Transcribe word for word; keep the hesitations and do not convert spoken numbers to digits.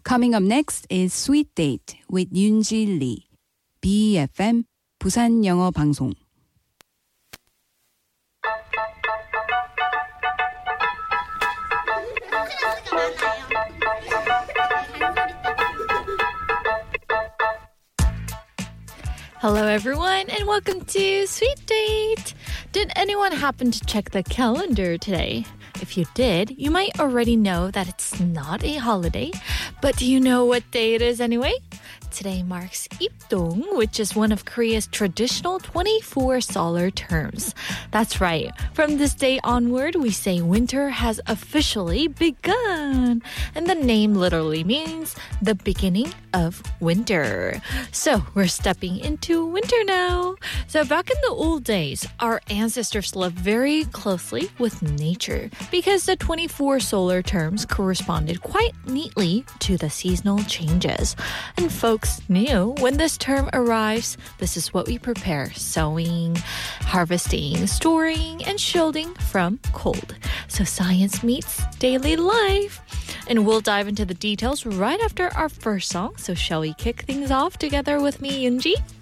Coming up next is Sweet Date with Yoonji Lee. B E F M 부산 영어 방송. Hello everyone and welcome to Sweet Date! Did anyone happen to check the calendar today? If you did, you might already know that it's not a holiday, but do you know what day it is anyway? Today marks Ipdong, which is one of Korea's traditional twenty-four solar terms. That's right. From this day onward, we say winter has officially begun. And the name literally means the beginning of winter. So we're stepping into winter now. So back in the old days, our ancestors lived very closely with nature because the twenty-four solar terms corresponded quite neatly to the seasonal changes. And folks knew when this term arrives, this is what we prepare: sowing, harvesting, storing, and shielding from cold. So science meets daily life. And we'll dive into the details right after our first song. So shall we kick things off together with me, Yoonji?